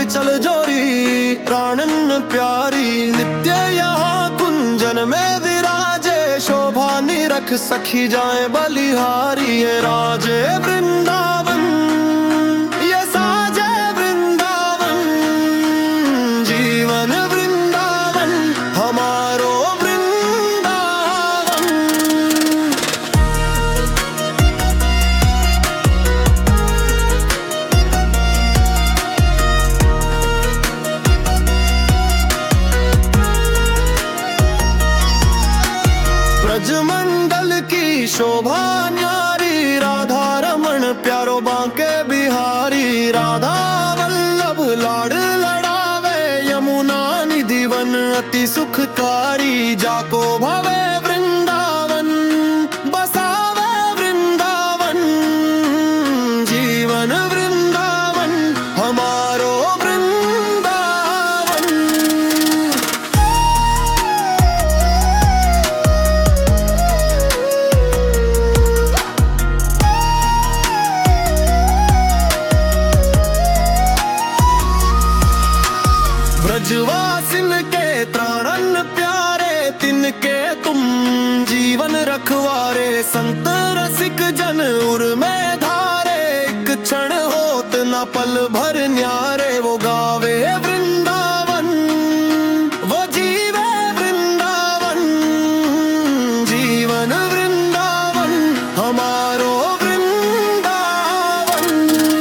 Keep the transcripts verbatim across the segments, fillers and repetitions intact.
पिचल जोरी प्राणन प्यारी। नित्य यहाँ कुंजन में विराजे शोभा निरख सखी जाए बलिहारी। ये राजे वृंदावन ये साजे वृंदावन जीवन वृंदावन हमारो वृंदावन। ब्रजमंडल की शोभा न्यारी राधा रमण प्यारो बांके बिहारी। राधा वल्लभ लाड लड़ावे यमुना निधि वन अति सुखकारी। जाको भवे वृंदावन बसावे वृंदावन जीवन वृंदावन हमारो वृंदावन। ब्रजवासिन के त्राणन प्यारे तिनके तुम जीवन रखवारे। संत रसिक जन उर में धारे एक क्षण होत न पल भर न्यारे। वो गावे वृंदावन वो जीवे वृंदावन जीवन वृंदावन हमारो वृंदावन।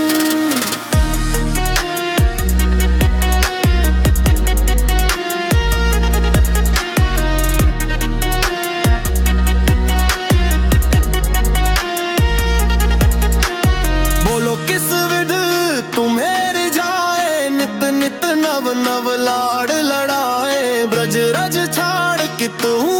बोलो किस विध तुम्हें रिझाए नित नित नव नव लाड लड़ाए। ब्रज रज छाड़ कितहु